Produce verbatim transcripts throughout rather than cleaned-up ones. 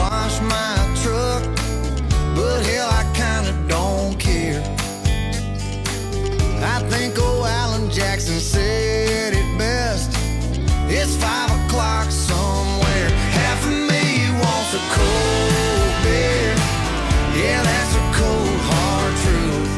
wash my truck, but hell, I kinda don't care. I think old Alan Jackson said it best. It's five o'clock somewhere. Half of me wants a cold beer. Yeah, that's a cold, hard truth.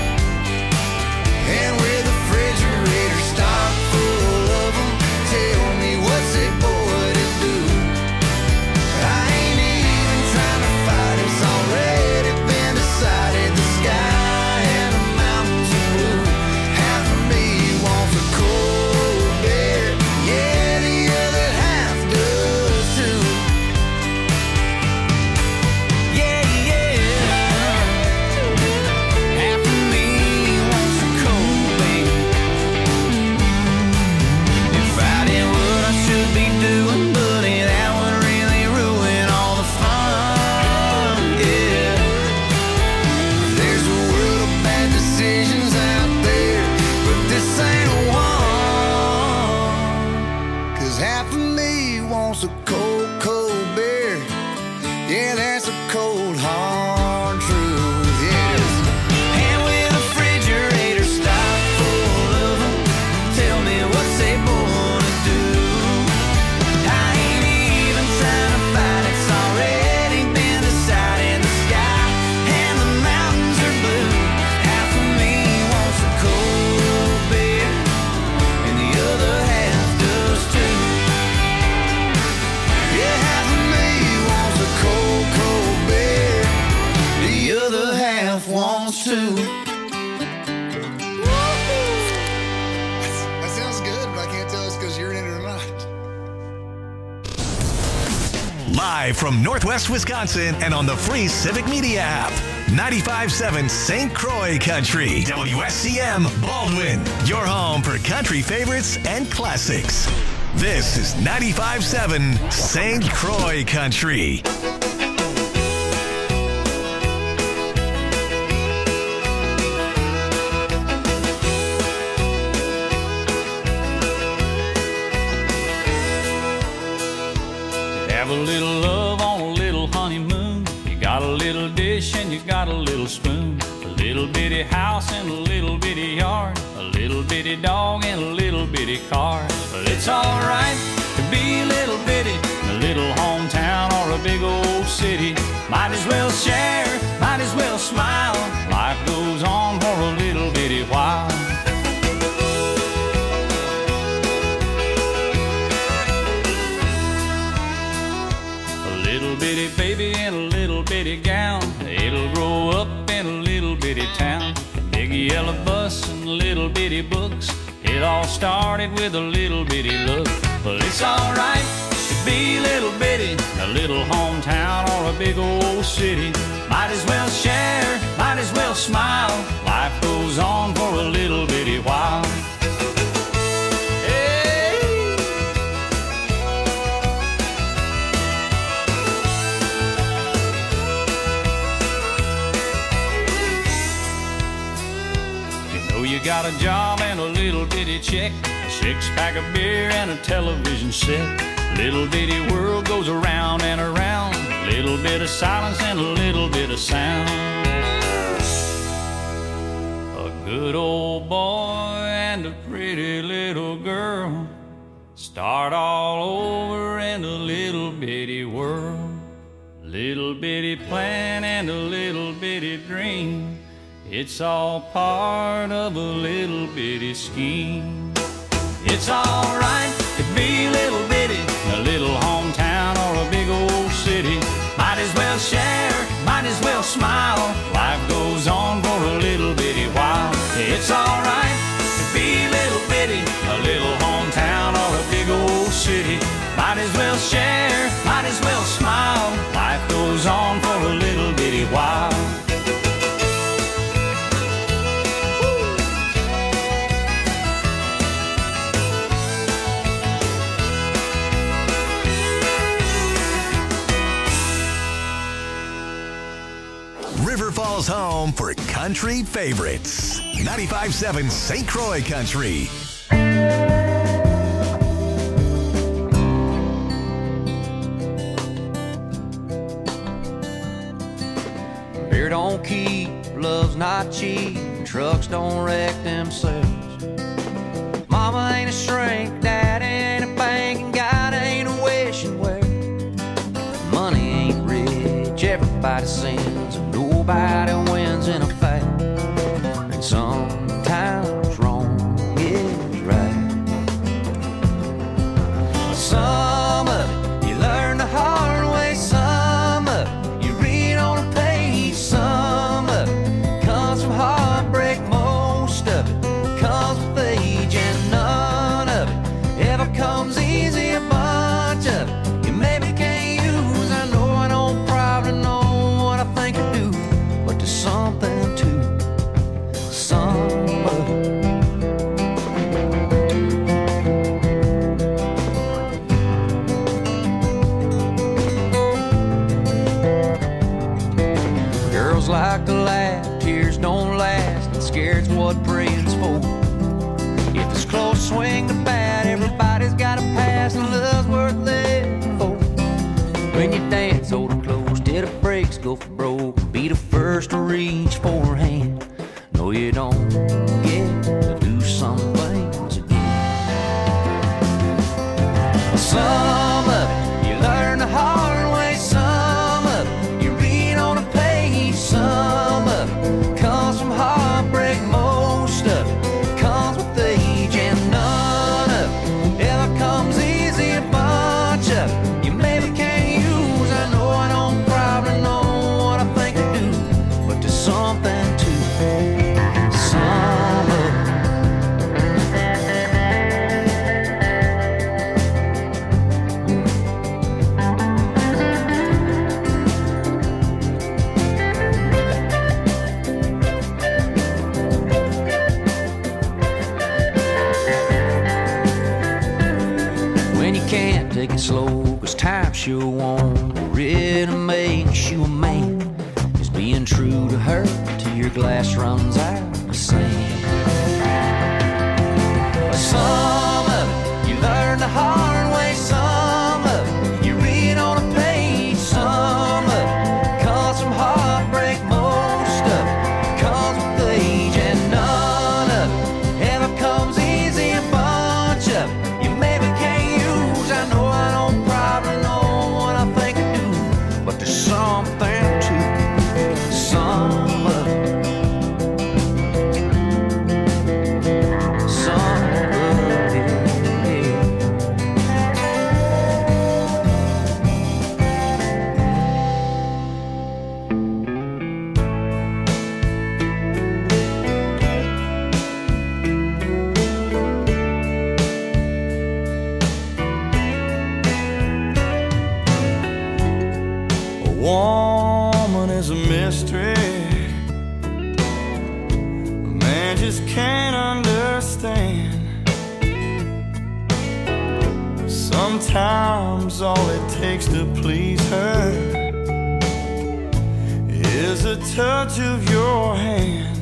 And with the refrigerator stocked full of them, tell me what's it boy to do? I ain't even trying to fight, it's already been decided. The sky and the mountains are blue. Half of me wants a cold beer. Yeah, the other half does too. Yeah, yeah. Half of me wants a cold beer. If I did what I should be doing, buddy, that would really ruin all the fun. Yeah. There's a world of bad decisions out there, but this ain't one. Cause half of me wants a cold, cold beer. Yeah, that's a cold, hard truth, yes. And with a refrigerator stocked full of them, tell me what's they gonna do? I ain't even trying to fight, it's already been decided. The sky and the mountains are blue. Half of me wants a cold beer, and the other half does too. Yeah, half of me wants a cold, cold beer. The other half wants to. That sounds good, but I can't tell it's because you're in it or not. Live from Northwest Wisconsin and on the free Civic Media app. ninety-five point seven Saint Croix Country. W S C M Baldwin. Your home for country favorites and classics. This is ninety-five point seven Saint Croix Country. Have a little love on a little honeymoon. You got a little dish and you got a little spoon. A little bitty house and a little bitty yard. A little bitty dog and a little bitty car. But it's alright to be a little bitty in a little hometown or a big old city. Might as well share, might as well smile. Life goes on for a little bitty while. A little bitty baby in a little bitty gown. It'll grow up in a little bitty town. Big yellow bus and little bitty books. It all started with a little bitty look. But it's alright to be a little bitty in a little hometown or a big old city. Might as well share, might as well smile. Life goes on for a little bitty while. You got a job and a little bitty check, a six pack of beer and a television set. Little bitty world goes around and around. Little bit of silence and a little bit of sound. A good old boy and a pretty little girl start all over in a little bitty world. Little bitty plan and a little bitty dream. It's all part of a little bitty scheme. It's alright to be a little bitty in a little hometown or a big old city. Might as well share, might as well smile. Life goes on for a little bitty while. It's alright to be a little bitty in a little hometown or a big old city. Might as well share, might as well smile. Life goes on for a little bitty while. River Falls home for country favorites. ninety-five point seven Saint Croix Country. don't keep, love's not cheap, trucks don't wreck themselves. Mama ain't a shrink, daddy ain't a bank, and God ain't a wishing well. Money ain't rich, everybody sins, and nobody wins in a fight. And sometimes wrong is right. Some of it you learn the hard way, some of it you read on a page, some of it comes from heartbreak, most of it comes with age, and none of it ever comes easy. A bunch of it you maybe can't use. I know I don't probably know what I think I do, but there's something to some of it. Girls like to laugh, tears don't last, and scared's what praying's for. If it's close, swing the bat, everybody's got a pass, and love's worth living for. When you dance, hold it close till the brakes go for broke, be the first to reach for her hand. No, you don't get to do some things again. Some of it you learn the hard way, some of it you read on a page, some of it comes from heartbreak, most of it comes with age, and none of it ever comes easy. A bunch of it you maybe can't use. I know I don't probably know what I think I do, but there's something to some of it. When you can't take it slow, cause time sure won't really makes you a man. Is being true to her till your glass runs out of sand. Some of it you learn the hard way, some of it you read on a page, some of it comes from heartbreak, most of it comes with age, and none of it ever comes easy. A bunch of it you maybe can't use. I know I don't probably know what I think I do, but there's something to some of it. Some of it. A woman is a mystery a man just can't understand. Sometimes all it takes to please her is a touch of your hand,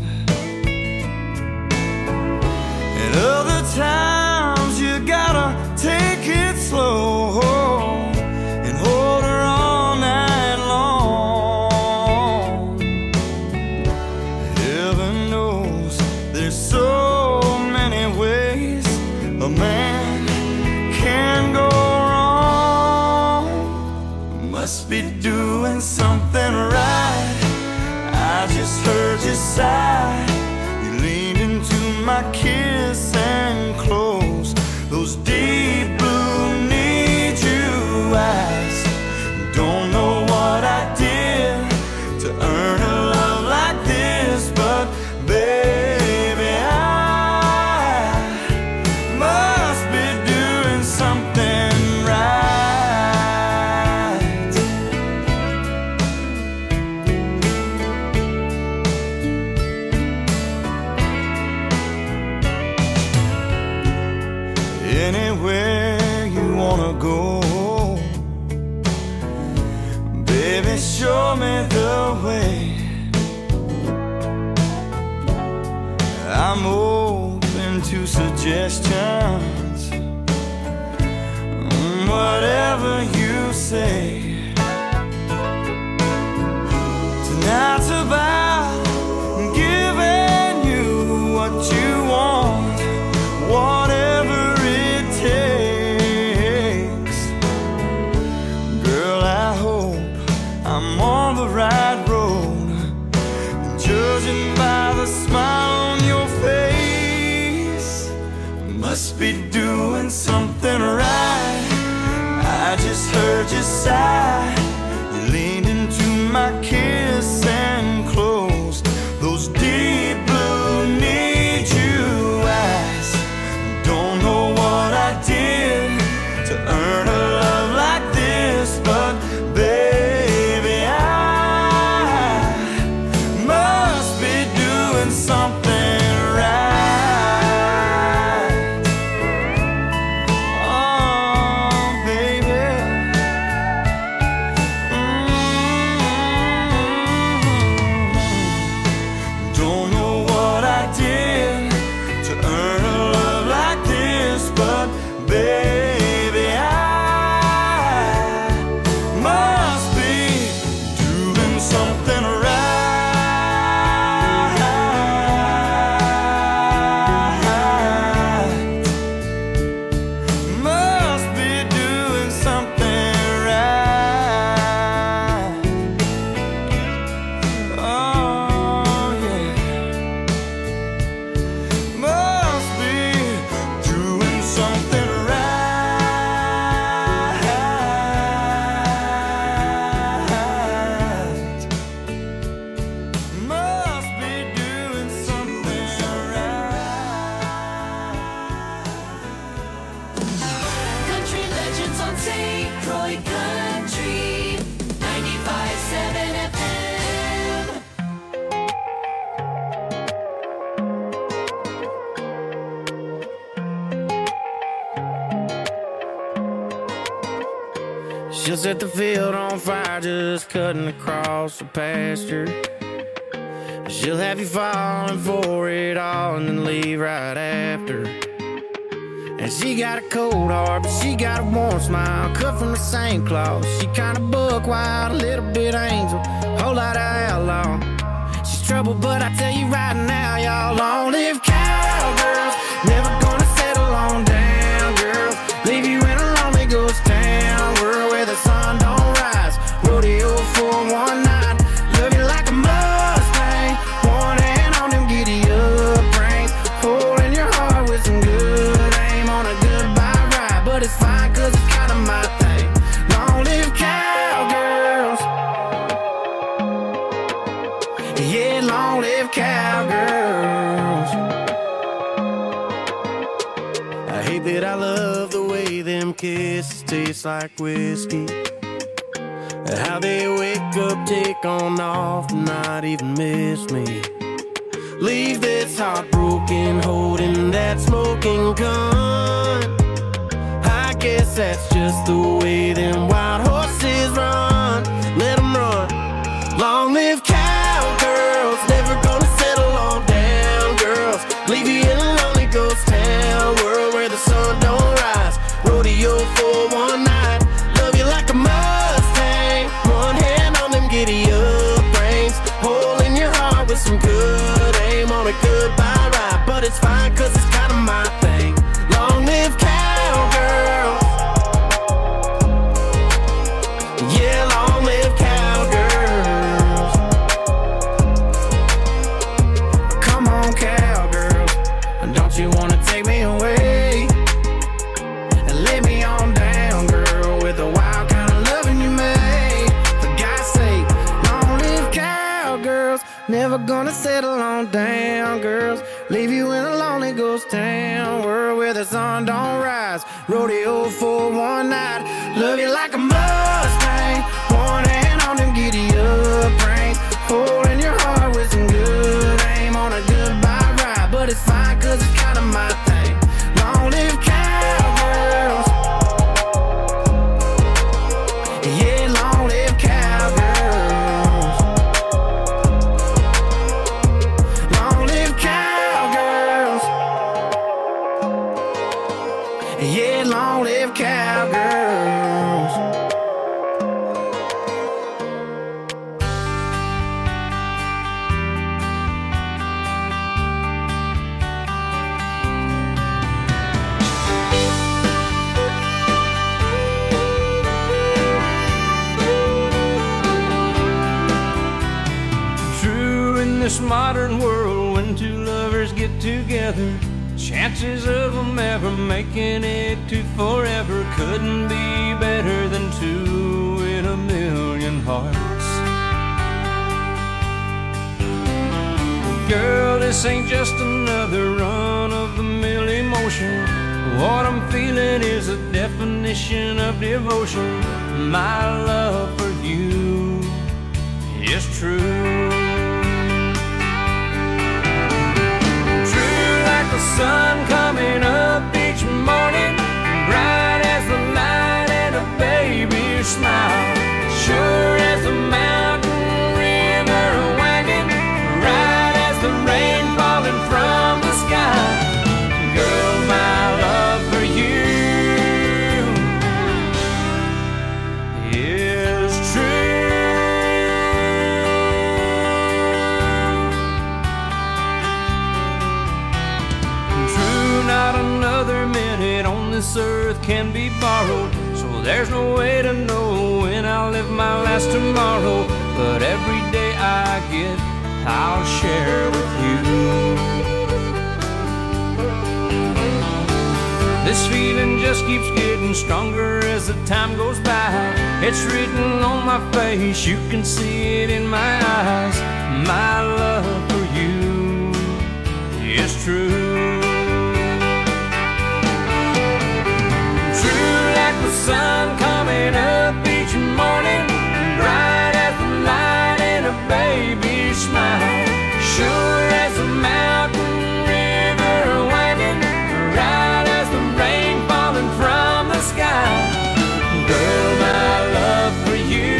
and other times you gotta take it slow and hold her all night long. Heaven knows there's so many ways a man can go wrong. Must be doing something right. I just heard you sigh. You leaned into my kiss and closed those deep blue need you eyes. Don't know what I did to earn a love like this, but baby, I must be doing something right. Anywhere you wanna go, baby, show me the way. I'm open to suggestions, mm, whatever you say. Tonight's about something right. I just heard you sigh. You leaned into my kiss and closed those deep blue need you eyes. Don't know what I did to earn a love like this, but baby, I must be doing something right. Oh, baby. Mm-hmm. Don't know what I did to earn a love like this, but baby, I must be doing something right. Must be doing something right. Oh, yeah. Must be doing something right. Must be doing something right. Country legends on Saint Croix Country ninety-five point seven F M. She'll set the field on fire just cutting across the pasture. She'll have you falling for it all and then leave right after. And she got a cold heart, but she got a warm smile, cut from the same cloth. She kinda buck wild, a little bit angel, whole lot of outlaw. She's trouble, but I tell you right now, y'all, long live cowgirls. Never gonna settle on down, girls. Leave you in a lonely ghost town, world where the sun don't rise. Rodeo for one night, love you like a Mustang. One hand on them giddy up reins, holding your heart with some good aim on a goodbye ride. But it's fine, cause it's kinda my thing. Long live cowgirls. Yeah, long live cowgirls. I hate that I love the way them kisses taste like whiskey. How they wake up, take on off, not even miss me. Leave this heartbroken, holding that smoking gun. I guess that's just the way them wild horses run. Let them run. Long live cowgirls, never gonna settle on down, girls. Leave you in a lonely ghost town, world where the sun don't rise. Rodeo for one night, love you like a Mustang. One hand on them giddy up reins, holding your heart with some good aim on a goodbye ride. But it's fine, cause it's kinda my thing. Long live cowgirls. Yeah, long live cowgirls. Come on, cowgirls, don't you wanna take me away and lay me on down, girl, with the wild kind of loving you made. For God's sake, long live cowgirls. Never gonna settle on down, girls. Leave you in a lonely ghost town, world where the sun don't rise. Rodeo for one night, love you like a Mustang. One hand on them giddy up reins, holding your heart with some good aim on a goodbye ride. But it's fine, cause it's kinda my thing. Long live cowgirls. Yeah, long live cowgirls. Long live cowgirls. Yeah, long live cowgirls. True, in this modern world, when two lovers get together, chances of them ever making it to forever couldn't be better than two in a million hearts. Girl, this ain't just another run-of-the-mill emotion. What I'm feeling is a definition of devotion. My love for you is true. True like the sun coming up each morning, bright as the light and a baby's smile, sure as the mountain river winding, right as the rain falling from the sky. Girl, my love for you is true. True, not another minute on this earth can be borrowed, so there's no way to know when I'll live my last tomorrow. But every day I get, I'll share with you. This feeling just keeps getting stronger as the time goes by. It's written on my face, you can see it in my eyes. My love for you is true. True like the sun coming up each morning, bright as the light in a baby's smile, sure as the mountain river winding, right as the rain falling from the sky. Girl, my love for you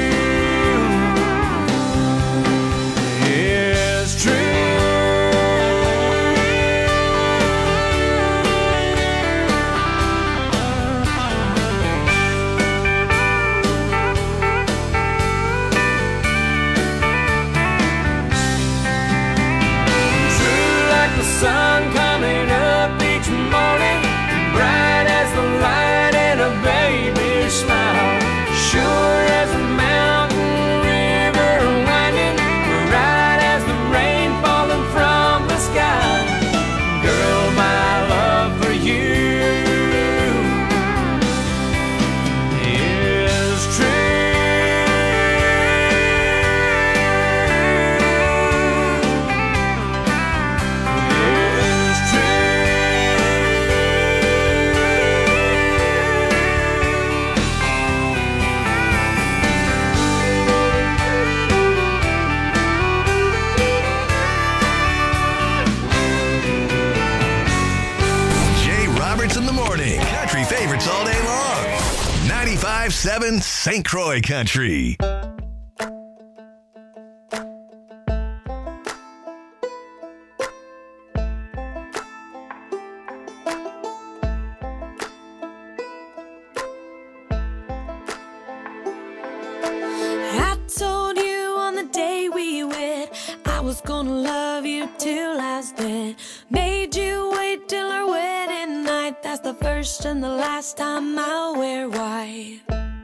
is true. Sun coming up each morning, bright as the light in a baby's smile, sure as the mountain river winding, right as the rain falling from the sky. Girl, my love for you is true. In the morning, country favorites all day long. ninety-five point seven Saint Croix Country. I told you on the day we wed I was gonna love you till I was dead. Made you wait till our wedding night. That's the first and the last time I'll wear white.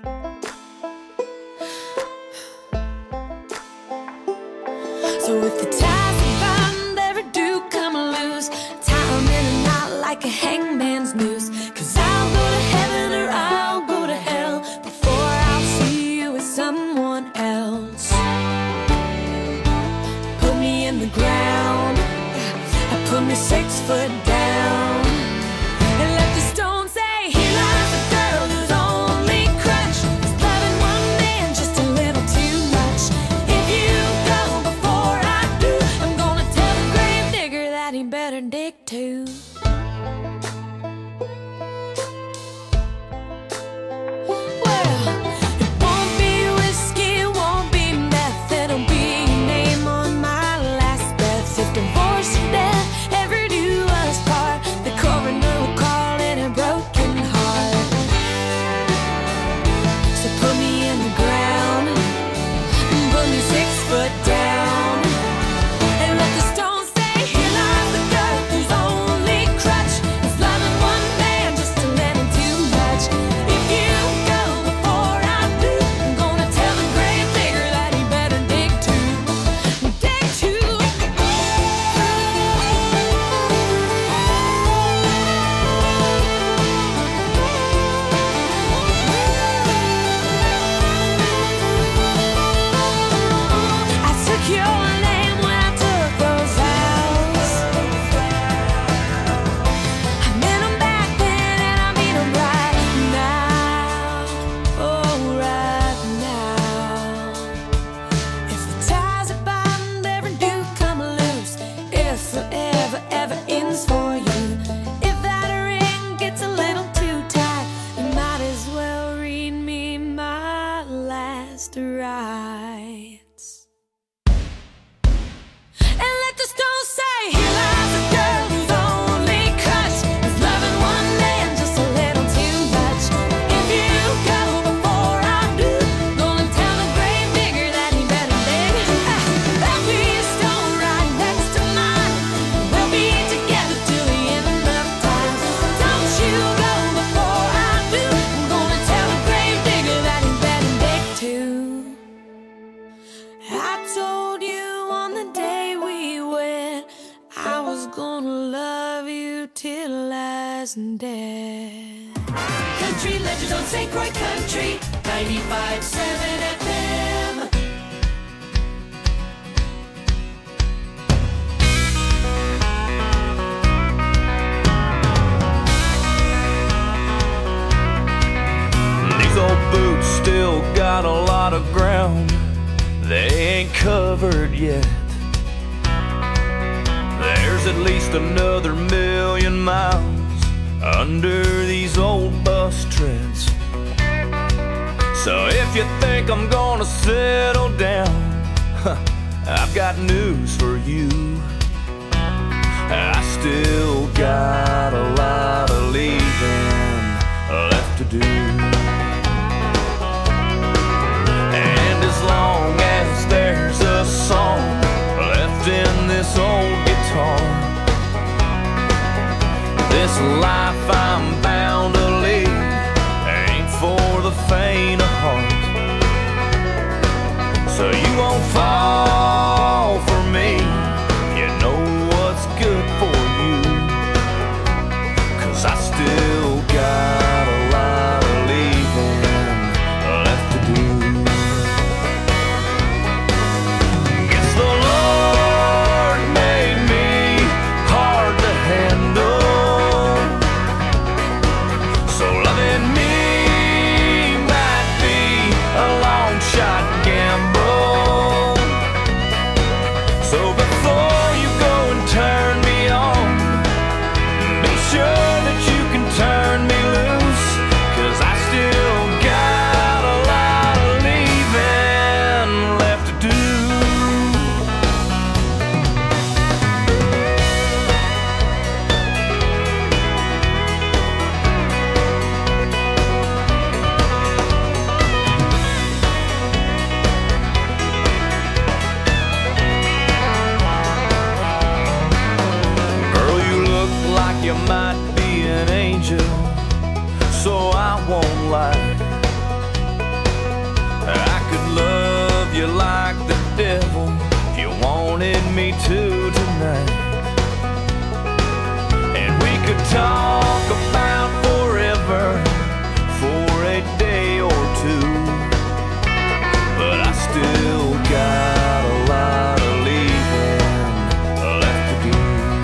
So if the ties of bond ever do come loose, tie 'em in a knot like a hangman's noose. 'Cause I'll go to heaven or I'll go to hell before I'll see you with someone else. Put me in the ground, put me six foot down, and let the stone say, here lies a girl whose only crutch is loving one man just a little too much. If you go before I do, I'm gonna tell the grave digger that he better dig too. Well, it won't be whiskey, it won't be meth, it'll be your name on my last breath. If divorce or death ever do us nights. And let the stones say, here lies a girl whose only crush is loving one man just a little too much. If you go before I do, gonna tell the grave digger that he better dig. There'll be a stone right next to mine. We'll be together till the end of time. Don't you go before I do. I'm gonna tell the grave digger that he better dig too. I told you on the day we wed, I was gonna love you till last dead. Country legends on Saint Croix Country, ninety-five point seven F M. These old boots still got a lot of ground they ain't covered yet. There's at least another million miles under these old bus treads. So if you think I'm gonna settle down, I've got news for you. I still got a lot of leaving left to do. And as long as there's a song left in this old guitar, this life I'm bound to lead ain't for the faint of heart. So you won't fall for me, you know what's good for you. 'Cause I still got a lot of leaving left to do. Guess the Lord made me hard to handle, so loving me might be a long shot gamble. So before you go and turn me on, be sure that you can turn me loose. 'Cause I still got a lot of leaving left to do. Girl, you look like you might be an angel, so I won't lie. I could love you like the devil if you wanted me to tonight. And we could talk about forever for a day or two. But I still got a lot of leaving left to do.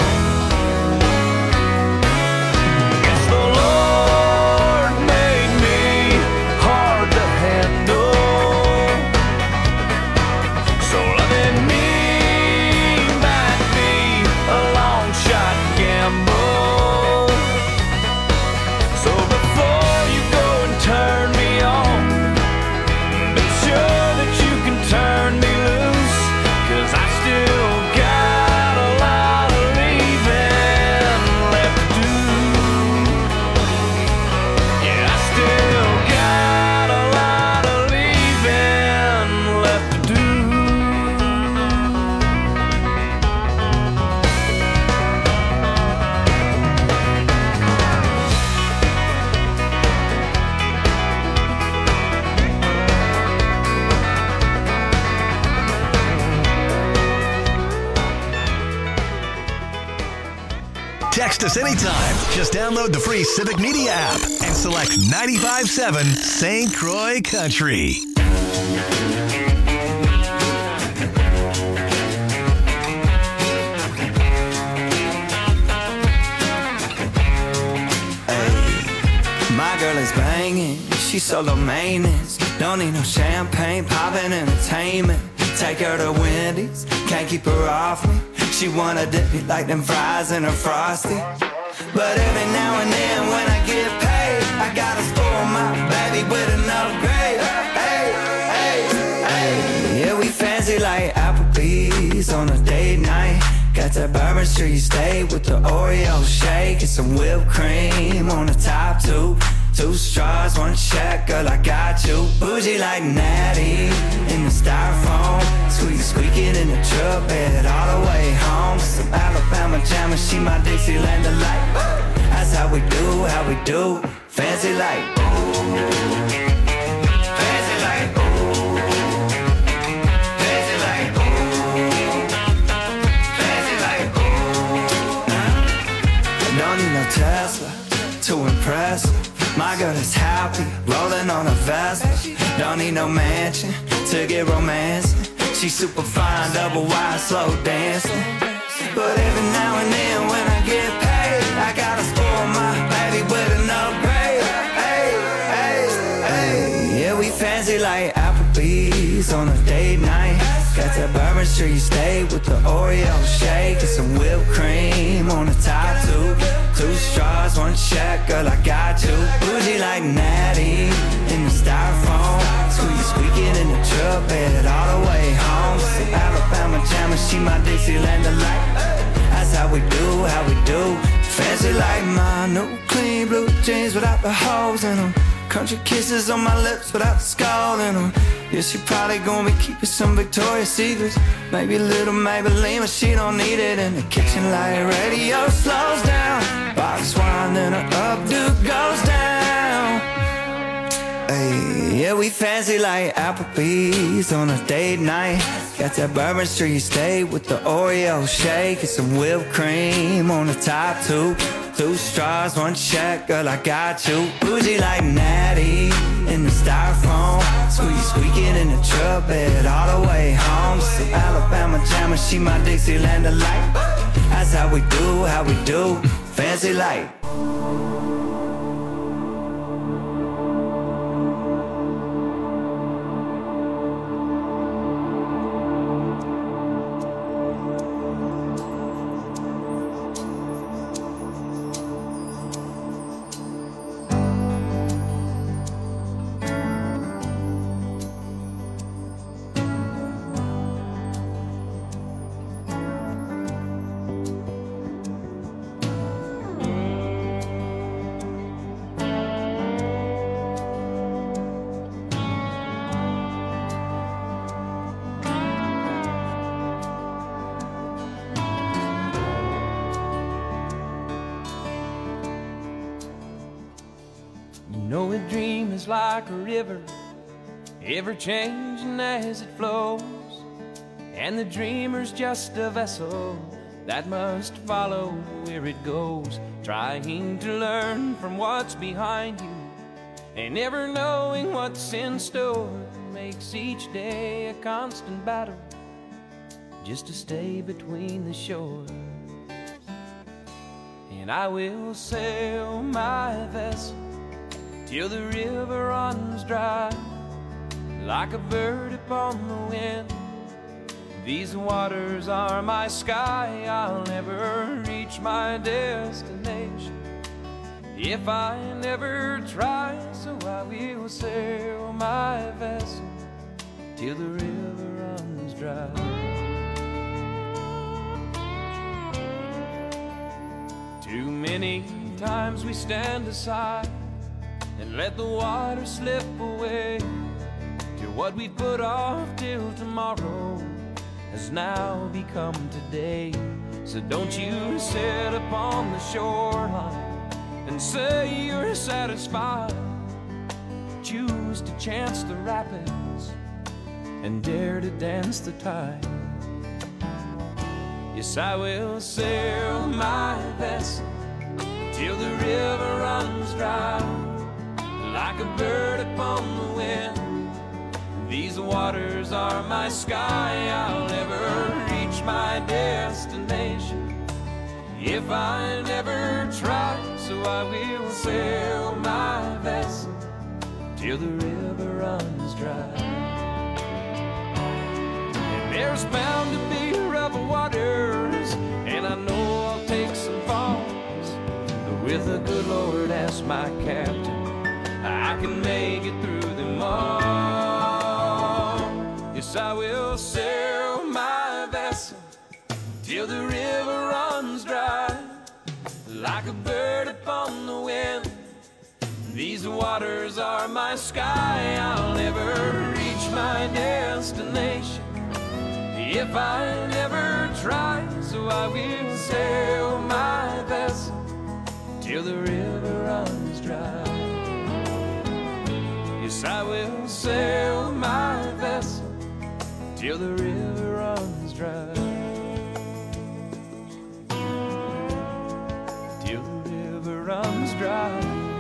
Guess the Lord made me hard to handle, so loving me might be a long shot gamble. So before you go and turn me on, be sure that you can turn me loose. 'Cause I still got a lot of leaving left to do. Yeah, I still got a lot of leaving left to do. Text us anytime. Just download the free Civic Media app and select ninety-five point seven Saint Croix Country. My girl is banging, she's solo maintenance. Don't need no champagne, poppin' entertainment. Take her to Wendy's, can't keep her off me. She wanna dip me like them fries in her Frosty. But every now and then when I get paid, I gotta spoil my baby with an upgrade. Hey, hey, hey. Applebee's on a date night. Got that Bourbon Street steak with the Oreo shake and some whipped cream on the top two. Two straws, one check, girl, I got you. Bougie like Natty in the styrofoam. Squeak squeaking in the truck bed all the way home. Some Alabama jammer, she my Dixieland delight. That's how we do, how we do. Fancy like fancy like fancy like fancy like don't need no Tesla to impress her. My girl is happy, rolling on a Vespa. Don't need no mansion to get romancing. She's super fine, double wide, slow dancing. But every now and then when I get paid, I gotta spoil my baby with an upgrade. Hey, hey, hey. Yeah, we fancy like Applebee's on a date night. Got that Bourbon Street steak with the Oreo shake and some whipped cream on the top two. Two straws, one check, girl, I got you. Bougie like Natty in the styrofoam. Squeak squeaking in the truck bed all the way home. Some Alabama jammer, she my Dixieland delight. That's how we do, how we do. Fancy like my new clean blue jeans without the holes in them. Country kisses on my lips without the skull in them. Yeah, she probably gonna be keeping some Victoria's Secrets. Maybe a little Maybelline, but she don't need it. In the kitchen light radio slows down. Box wine, then her updo goes down. Hey, yeah, we fancy like Applebee's on a date night. Got that Bourbon Street steak with the Oreo shake and some whipped cream on the top two. Two straws, one check, girl, I got you. Bougie like Natty in the styrofoam. Squeak squeaking in the truck bed all the way home. Some Alabama jammer, she my Dixieland delight. That's how we do, how we do. Fancy like know a dream is like a river, ever changing as it flows, and the dreamer's just a vessel that must follow where it goes, trying to learn from what's behind you and never knowing what's in store. Makes each day a constant battle just to stay between the shore. And I will sail my vessel till the river runs dry, like a bird upon the wind. These waters are my sky. I'll never reach my destination if I never try. So I will sail my vessel till the river runs dry. Too many times we stand aside and let the water slip away, till what we put off till tomorrow has now become today. So don't you sit upon the shoreline and say you're satisfied. Choose to chance the rapids and dare to dance the tide. Yes, I will sail my vessel till the river runs dry, like a bird upon the wind. These waters are my sky. I'll never reach my destination if I never try. So I will sail my vessel till the river runs dry. And there's bound to be rough waters, and I know I'll take some falls, but with the good Lord as my captain, I can make it through them all. Yes, Yes, I will sail my vessel till the river runs dry. Like a bird upon the wind, these waters are my sky. I'll never reach my destination if I never try. So I will sail my vessel till the river runs dry. Yes, I will sail my vessel till the river runs dry. Till the river runs dry.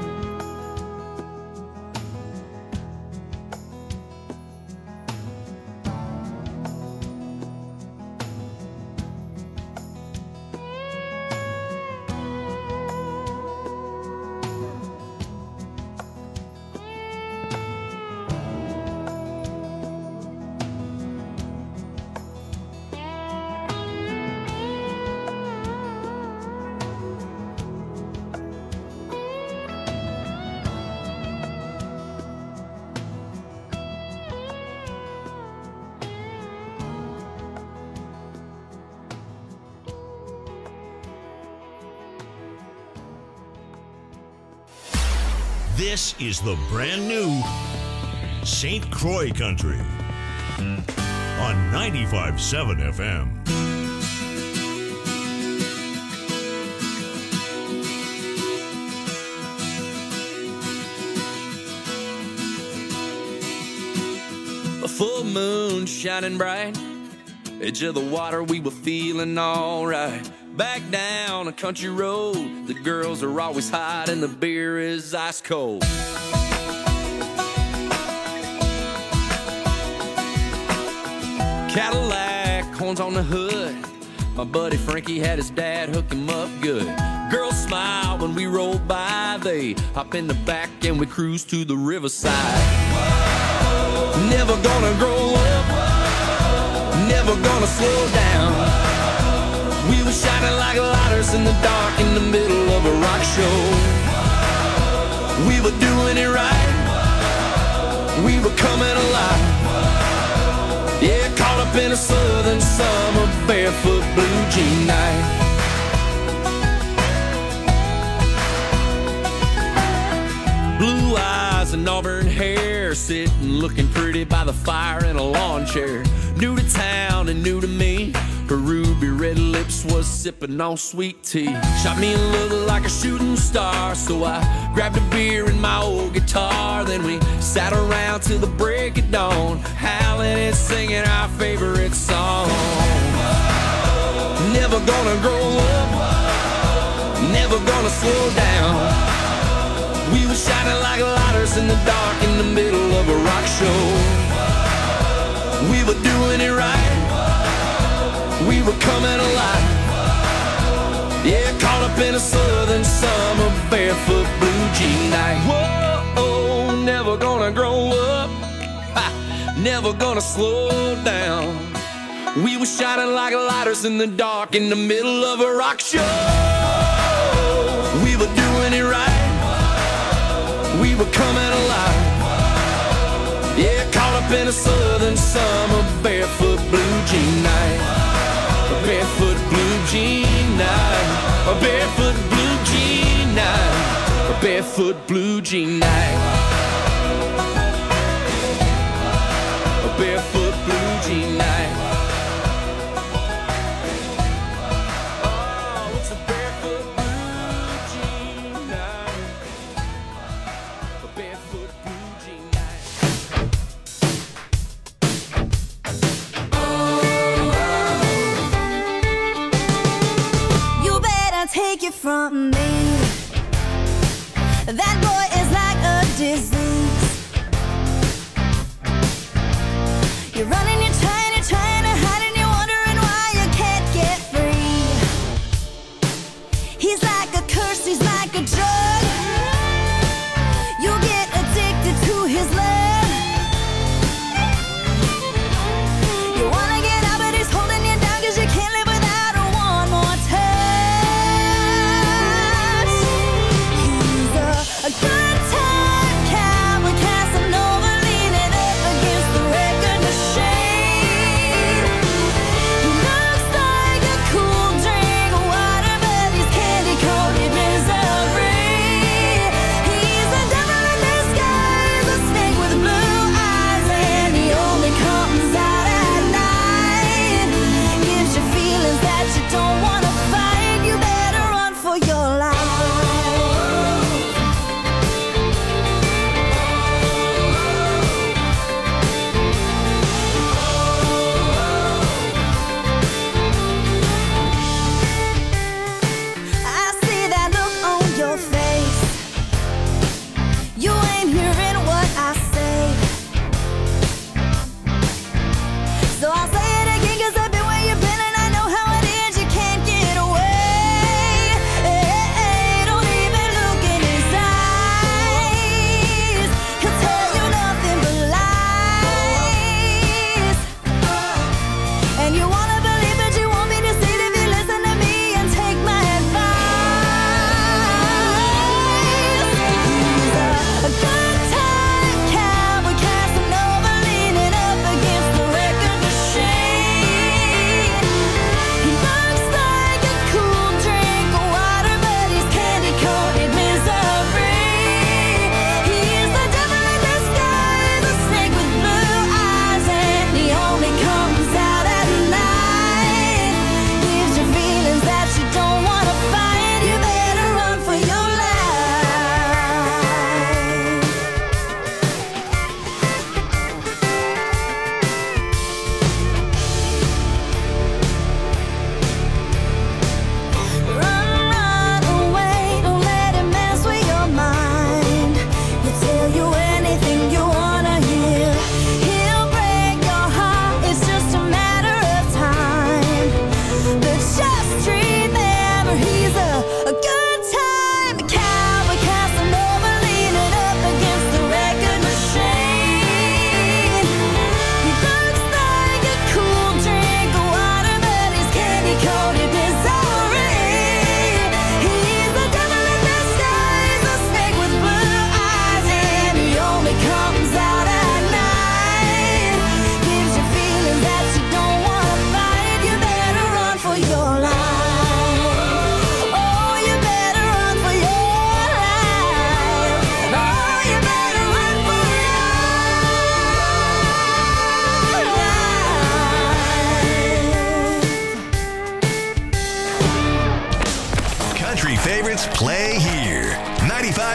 This is the brand new Saint Croix Country on ninety-five point seven F M. A full moon shining bright, edge of the water, we were feeling alright. Back down a country road, the girls are always hot and the beer is ice cold. Cadillac, horns on the hood, my buddy Frankie had his dad hook him up good. Girls smile when we roll by, they hop in the back and we cruise to the riverside. Never gonna grow up, never gonna slow down. We were shining like lighters in the dark in the middle of a rock show. We were doing it right, we were coming alive. Yeah, caught up in a southern summer, barefoot blue jean night. Blue eyes and auburn hair, sitting looking pretty by the fire in a lawn chair. New to town and new to me, her ruby red lips was sipping on sweet tea. Shot me a look like a shooting star, so I grabbed a beer and my old guitar. Then we sat around till the break of dawn, howling and singing our favorite song. Never gonna grow up, never gonna slow down. We were shining like lighters in the dark in the middle of a rock show. We were doing it right, we were coming alive. Yeah, caught up in a southern summer, barefoot blue jean night. Whoa, never gonna grow up, ha, never gonna slow down. We were shining like lighters in the dark in the middle of a rock show. We were doing it right, we were coming alive. Yeah, caught up in a southern summer, barefoot blue jean night. A barefoot blue jean night, a barefoot blue jean night, a barefoot blue jean night, a barefoot blue jean night. Oh, it's a barefoot blue jean night, a barefoot blue jean night. Take it from me, that boy is like a disease. You're running, you're trying, you're trying to hide, and you're wondering why you can't get free. He's like a curse, he's like a drug. You get addicted to his love. You wanna get out, but he's holding you down, 'cause you can't live without her one more touch. A good time cowboy Casanova, leaning up against the record machine.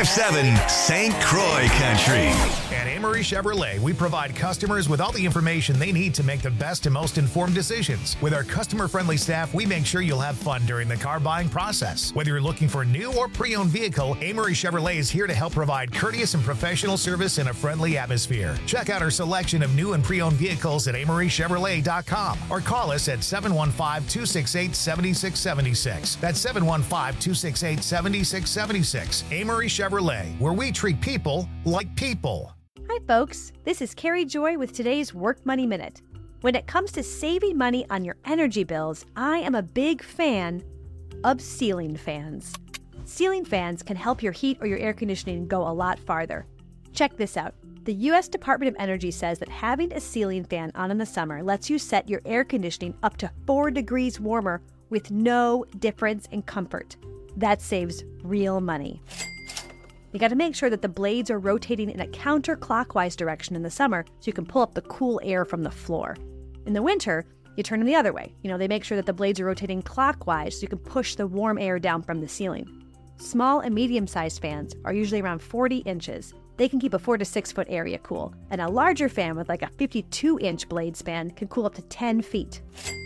seven Saint Croix Country. At Amory Chevrolet, we provide customers with all the information they need to make the best and most informed decisions. With our customer-friendly staff, we make sure you'll have fun during the car buying process. Whether you're looking for a new or pre-owned vehicle, Amory Chevrolet is here to help provide courteous and professional service in a friendly atmosphere. Check out our selection of new and pre-owned vehicles at amory chevrolet dot com or call us at seven one five, two six eight, seven six seven six. That's seven one five, two six eight, seven six seven six. Amory Chevrolet, where we treat people like people. Hi, folks. This is Carrie Joy with today's Work Money Minute. When it comes to saving money on your energy bills, I am a big fan of ceiling fans. Ceiling fans can help your heat or your air conditioning go a lot farther. Check this out. The U S Department of Energy says that having a ceiling fan on in the summer lets you set your air conditioning up to four degrees warmer with no difference in comfort. That saves real money. You got to make sure that the blades are rotating in a counterclockwise direction in the summer so you can pull up the cool air from the floor. In the winter, you turn them the other way. You know, they make sure that the blades are rotating clockwise so you can push the warm air down from the ceiling. Small and medium-sized fans are usually around forty inches. They can keep a four to six foot area cool, and a larger fan with like a fifty-two inch blade span can cool up to ten feet.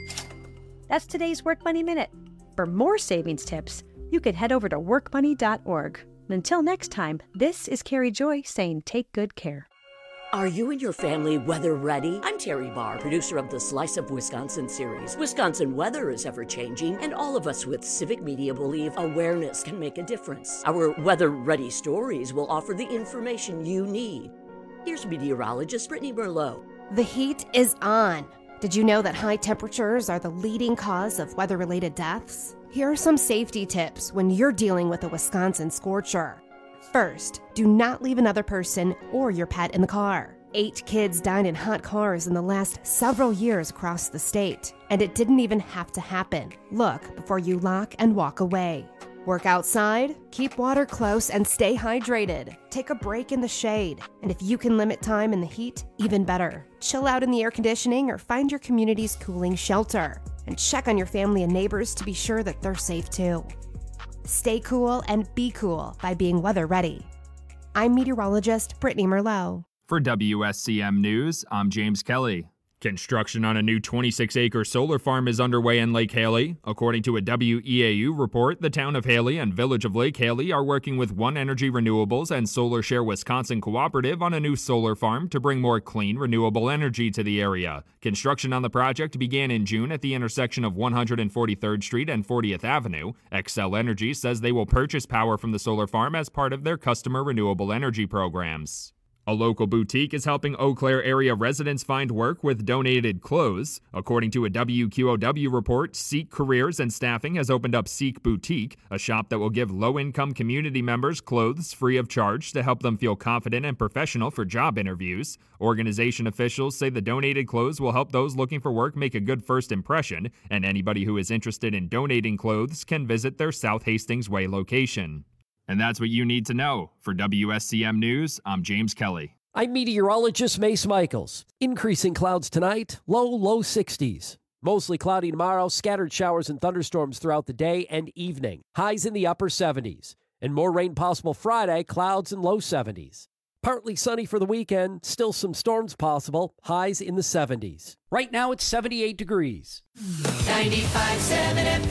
That's today's Work Money Minute. For more savings tips, you can head over to work money dot org. And until next time, this is Carrie Joy saying take good care. Are you and your family weather ready? I'm Terry Barr, producer of the Slice of Wisconsin series. Wisconsin weather is ever-changing, and all of us with Civic Media believe awareness can make a difference. Our weather-ready stories will offer the information you need. Here's meteorologist Brittany Merlot. The heat is on. Did you know that high temperatures are the leading cause of weather-related deaths? Here are some safety tips when you're dealing with a Wisconsin scorcher. First, do not leave another person or your pet in the car. Eight kids died in hot cars in the last several years across the state, and it didn't even have to happen. Look before you lock and walk away. Work outside, keep water close, and stay hydrated. Take a break in the shade, and if you can limit time in the heat, even better. Chill out in the air conditioning or find your community's cooling shelter. And check on your family and neighbors to be sure that they're safe too. Stay cool and be cool by being weather ready. I'm meteorologist Brittany Merlot. For W S C M News, I'm James Kelly. Construction on a new twenty-six acre solar farm is underway in Lake Haley. According to a W E A U report, the town of Haley and village of Lake Haley are working with One Energy Renewables and Solar Share Wisconsin Cooperative on a new solar farm to bring more clean, renewable energy to the area. Construction on the project began in June at the intersection of one hundred forty-third Street and fortieth Avenue. Xcel Energy says they will purchase power from the solar farm as part of their customer renewable energy programs. A local boutique is helping Eau Claire area residents find work with donated clothes. According to a W Q O W report, Seek Careers and Staffing has opened up Seek Boutique, a shop that will give low-income community members clothes free of charge to help them feel confident and professional for job interviews. Organization officials say the donated clothes will help those looking for work make a good first impression, and anybody who is interested in donating clothes can visit their South Hastings Way location. And that's what you need to know. For W S C M News, I'm James Kelly. I'm meteorologist Mace Michaels. Increasing clouds tonight, low, low sixties. Mostly cloudy tomorrow, scattered showers and thunderstorms throughout the day and evening. Highs in the upper seventies. And more rain possible Friday, clouds and low seventies. Partly sunny for the weekend, still some storms possible, highs in the seventies. Right now it's seventy-eight degrees. ninety-five point seven F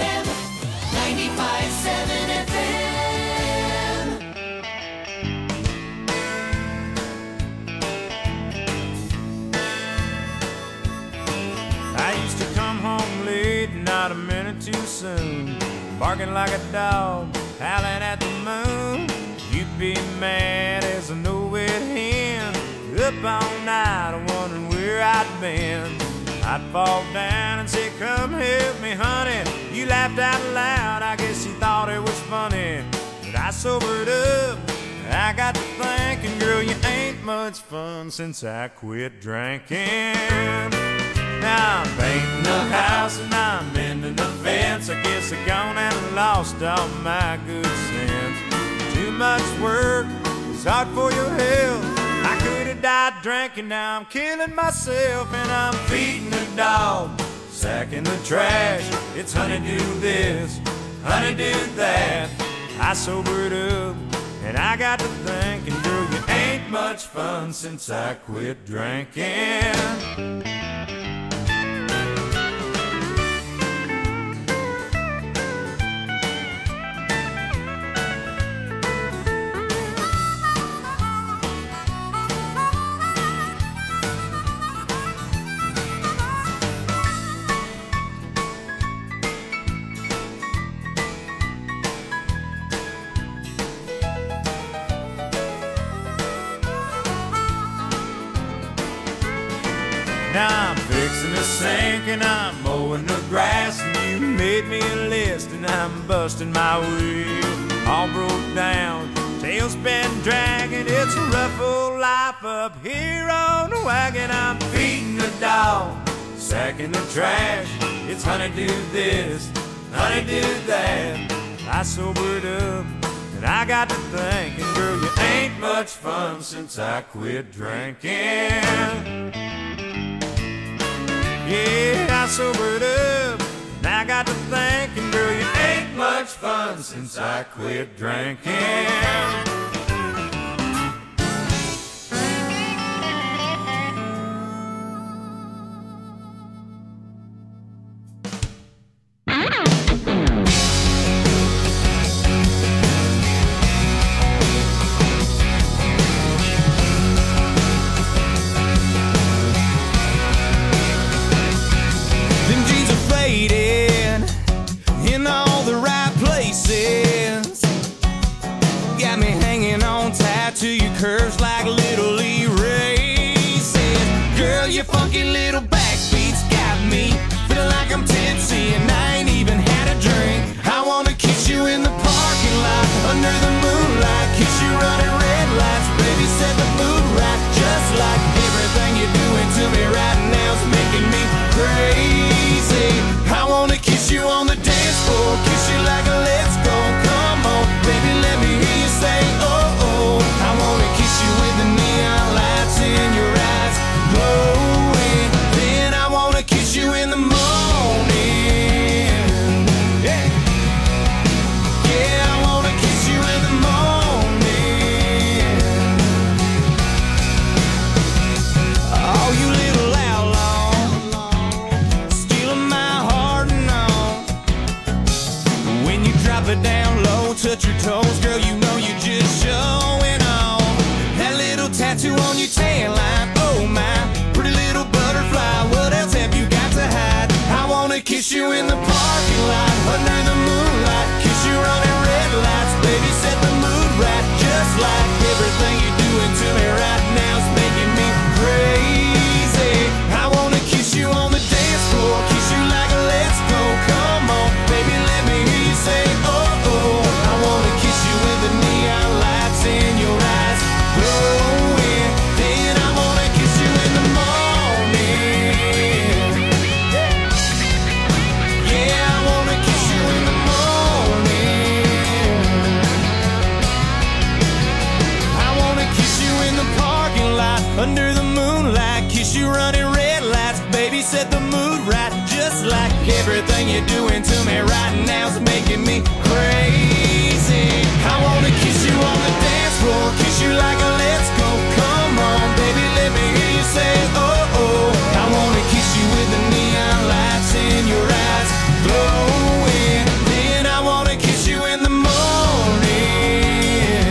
M, ninety-five point seven F M. I used to come home late, not a minute too soon, barking like a dog, howling at the moon. You'd be mad as a no-wit hen, up all night wondering where I'd been. I'd fall down and say, come help me, honey. You laughed out loud, I guess you thought it was funny. But I sobered up, I got to thinking, girl, you ain't much fun since I quit drinking. Now I'm painting the house and I'm mending the fence. I guess I gone and lost all my good sense. Too much work, it's hard for your health. I could have died drinking, now I'm killing myself. And I'm feeding the dog, sacking the trash. It's honey do this, honey do that. I sobered up And I got to thinking, girl, you ain't much fun since I quit drinking. Now I'm fixing the sink and I'm mowing the grass, and you made me a list and I'm busting my wheel. All broke down, tailspin dragging, it's a rough old life up here on the wagon. I'm feeding the dog, sacking the trash, it's honeydew this, honeydew that. I sobered up and I got to thinking, girl, you ain't much fun since I quit drinking. Yeah, I sobered up, and I got to thinking, girl, you ain't much fun since I quit drinking. In all the right places, got me hanging on tight to your curves like little erases. Girl, your funky little backbeats got me feeling like I'm tipsy and I ain't even had a drink. I wanna kiss you in the parking lot under the moonlight, kiss you running red lights, baby, set the mood right, just like everything you're doing to me right now's making me crazy. I wanna kiss you on the dance floor, kiss you like a let's go, come on, baby, let me hear you say, oh, oh. I wanna kiss you with the neon lights in your eyes glowing, then I wanna kiss you in the morning. Yeah, yeah, I wanna kiss you in the morning. Oh, you little outlaw, stealing my heart and all. When you drop it down low, touch your toes, girl, you know you're just showing off. That little tattoo on your tan line, oh my, pretty little butterfly, what else have you got to hide? I wanna kiss you in the parking lot, under the moonlight, kiss you running red lights, baby, set the mood right, just like everything you're doing to me right now's making me crazy. I wanna kiss you on the dance floor, kiss you like a let's go, come on, baby, let me hear you say, oh, oh. I wanna kiss you with the neon lights in your eyes glowing, then I wanna kiss you in the morning. Yeah, I wanna kiss you in the morning. I wanna kiss you in the parking lot, under the moonlight, kiss you running red lights, baby, set the mood right, just like everything you're doing to me right now's making me crazy. I wanna kiss you on the dance floor, kiss you like a let's go, come on, baby, let me hear you say, oh, oh. I wanna kiss you with the neon lights in your eyes glowing, then I wanna kiss you in the morning.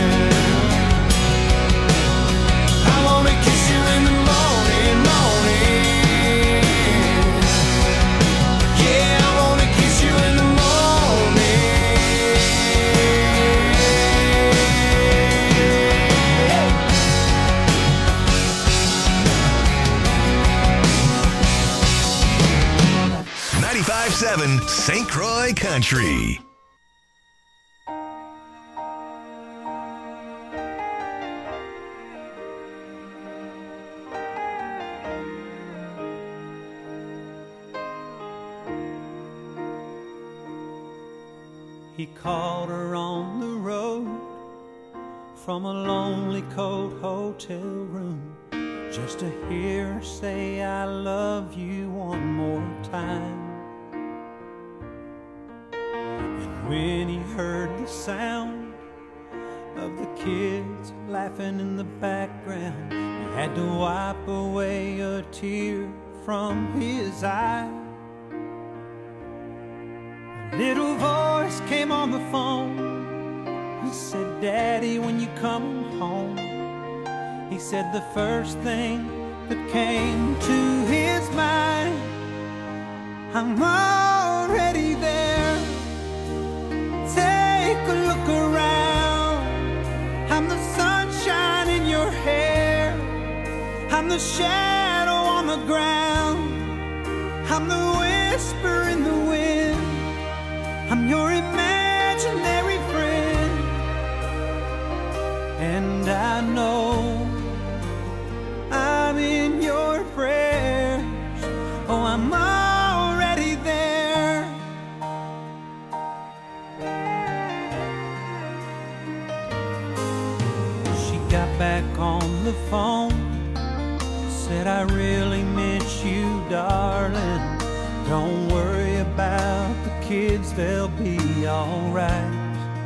I wanna kiss you in the morning, morning. Yeah, I wanna kiss you in the morning. ninety-five point seven Saint Croix Country. He called her on the road from a lonely cold hotel room just to hear her say I love you one more time. And when he heard the sound of the kids laughing in the background. He had to wipe away a tear from his eye. A little voice came on the phone. He said, Daddy, when you come home. He said the first thing that came to his mind, I'm already there. Take a look around. I'm the sunshine in your hair. I'm the shadow on the ground. I'm the whisper in the wind. I'm your imaginary friend. And I know I'm in your prayers. Oh, I'm already there. She got back on the phone, said, I really miss you, darling. Don't worry about the kids, they'll be alright.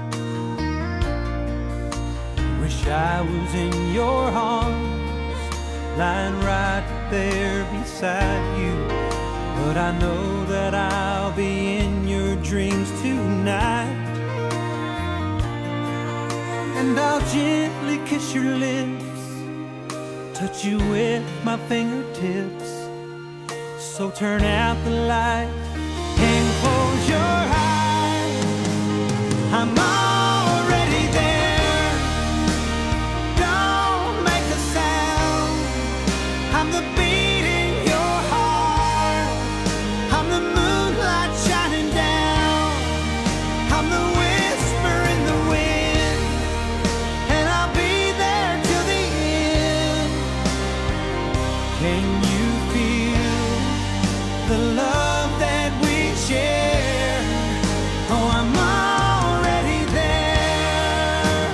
Wish I was in your arms, lying right there beside you. But I know that I'll be in your dreams tonight. And I'll gently kiss your lips, touch you with my fingertips. So turn out the light and close your eyes. I'm already there. Don't make a sound. I'm the beat in your heart. I'm the moonlight shining down. I'm the whisper in the wind. And I'll be there till the end. Can you feel the love that we share? Oh, I'm already there.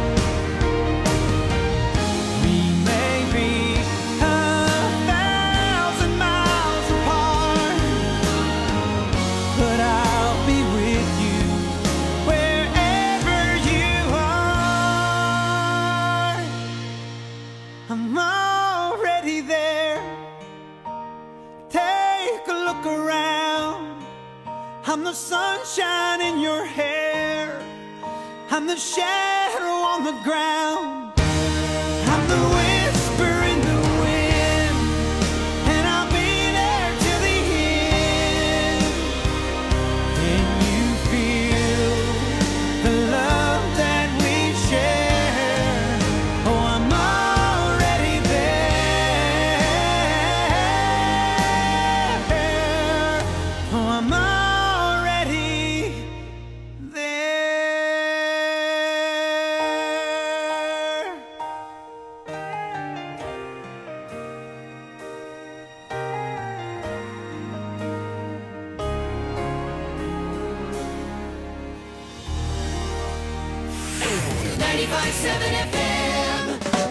We may be a thousand miles apart, but I'll be with you wherever you are. I'm already there. Take a look around. I'm the sunshine in your hair. I'm the shadow on the ground. I'm the whisper in the wind. And I'll be there till the end. Can you feel the love that we share? Oh, I'm already there. Oh, I'm already there. ninety-five seven F M.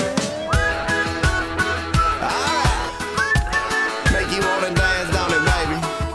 Make you wanna dance, don't it, baby?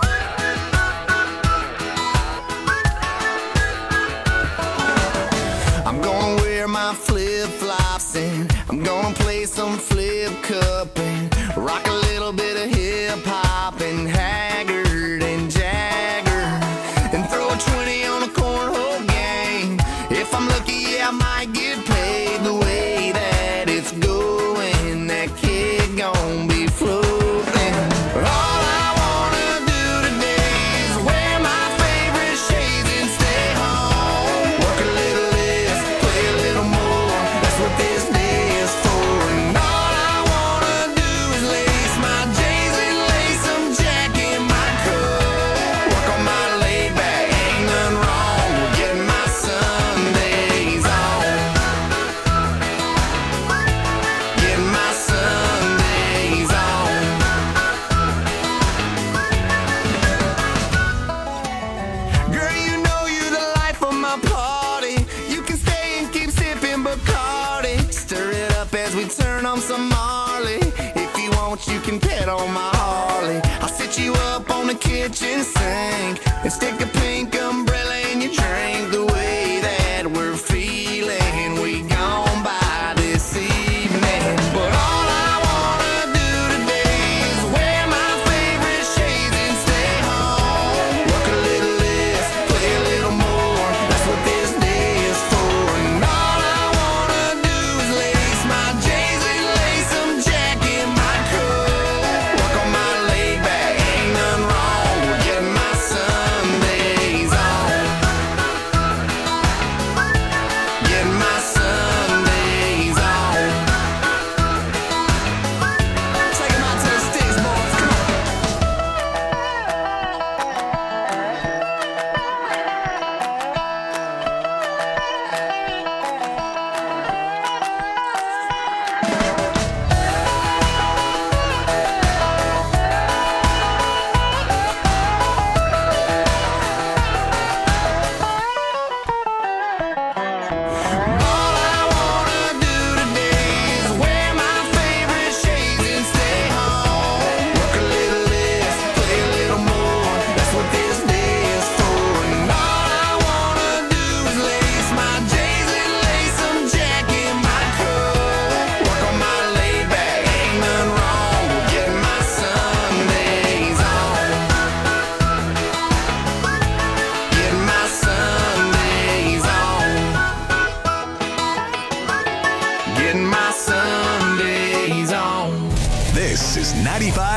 I'm gonna wear my flip-flops and I'm gonna play some flip cup and rock a little bit of hip-hop and Haggard and Jagger and throw a twenty on a cornhole game. If I'm lucky, yeah, I might get paid the way that it's going. That kid gon' be floating. All I wanna do today is wear my favorite shades and stay home. Work a little less, play a little more. That's what this day is for. And all I wanna do is lace my J's and lace some Jack in my coat. Work on my laid back, ain't nothing wrong with getting my Sundays on. Getting my Sundays on. Girl, you know you the life of my party. You can stay and keep sipping Bacardi. Stir it up as we turn on some Marley. If you want, you can pet on my Harley. I'll sit you up on the kitchen sink and stick a pink umbrella in your drink. The way that we're feeling, we gon'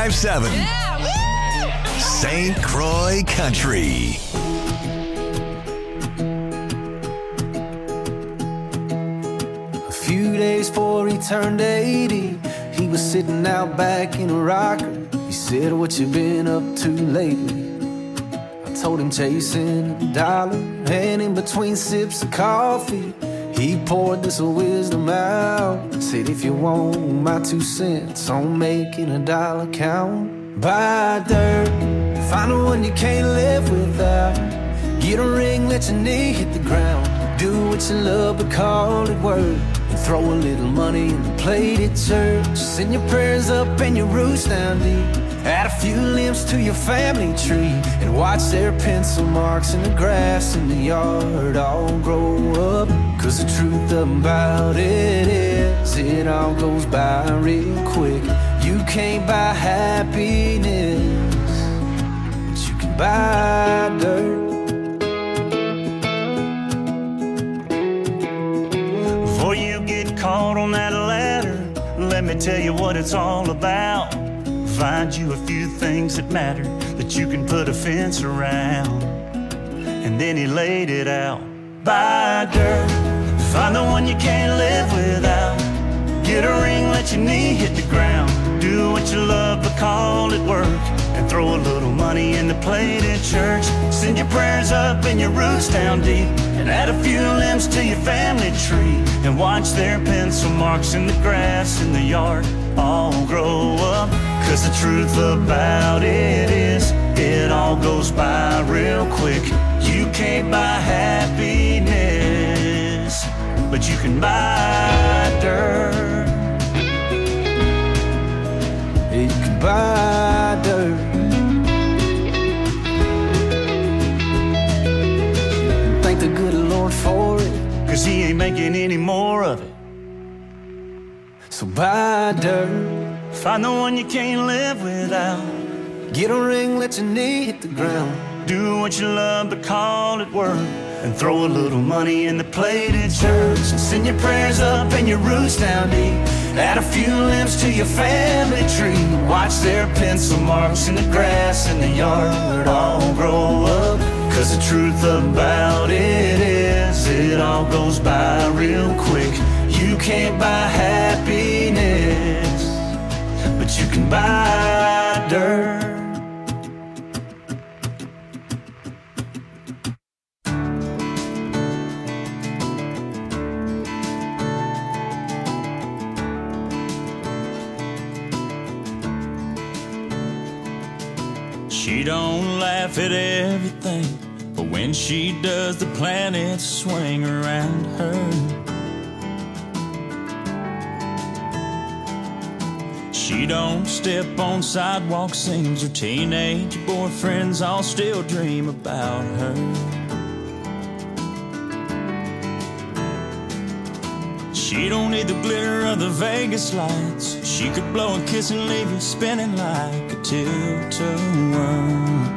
ninety-five seven. Saint Croix Country. A few days before he turned eighty, he was sitting out back in a rocker. He said, "What you been up to lately?" I told him chasing a dollar, and in between sips of coffee, he poured this wisdom out. Said, "If you want my two cents on making a dollar count, buy dirt, find the one you can't live without. Get a ring, let your knee hit the ground. Do what you love, but call it work. And throw a little money in the plate at church. Send your prayers up and your roots down deep. Add a few limbs to your family tree, and watch their pencil marks in the grass in the yard all grow up. Cause the truth about it is, it all goes by real quick. You can't buy happiness, but you can buy dirt." Before you get caught on that ladder, let me tell you what it's all about. Find you a few things that matter, that you can put a fence around. And then he laid it out. Buy dirt, find the one you can't live without. Get a ring, let your knee hit the ground. Do what you love, but call it work. And throw a little money in the plate at church. Send your prayers up and your roots down deep. And add a few limbs to your family tree. And watch their pencil marks in the grass in the yard all grow up. Cause the truth about it is, it all goes by real quick. You can't buy happiness, but you can buy dirt. You can buy dirt. Thank the good Lord for it, cause he ain't making any more of it. So buy dirt, find the one you can't live without. Get a ring, let your knee hit the ground. Do what you love, but call it work. And throw a little money in the plate at church. Send your prayers up and your roots down deep. Add a few limbs to your family tree. Watch their pencil marks in the grass in the yard all grow up. Cause the truth about it is, it all goes by real quick. You can't buy happiness, but you can buy dirt. She don't laugh at everything, but when she does, the planets swing around her. She don't step on sidewalk scenes. Her teenage boyfriends all still dream about her. She don't need the glitter of the Vegas lights. She could blow a kiss and leave you spinning like a tilt-a-whirl.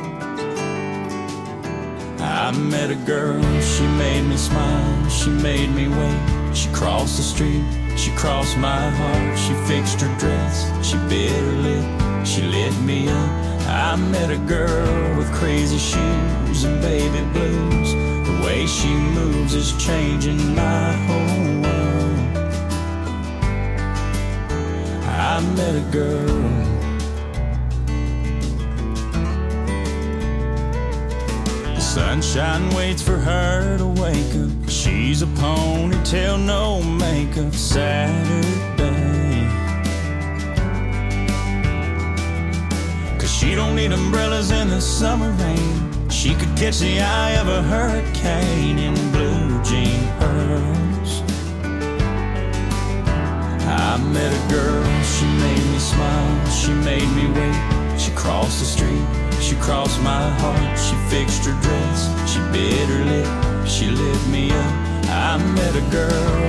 I met a girl, she made me smile, she made me wait. She crossed the street, she crossed my heart. She fixed her dress, she bit her lip, she lit me up. I met a girl with crazy shoes and baby blues. The way she moves is changing my whole world. I met a girl. The sunshine waits for her to wake up. She's a ponytail, no makeup Saturday. Cause she don't need umbrellas in the summer rain. She could catch the eye of a hurricane in blue jean pearls. I met a girl, she made me smile, she made me wait. She crossed the street, she crossed my heart. She fixed her dress, she bit her lip, she lit me up. I met a girl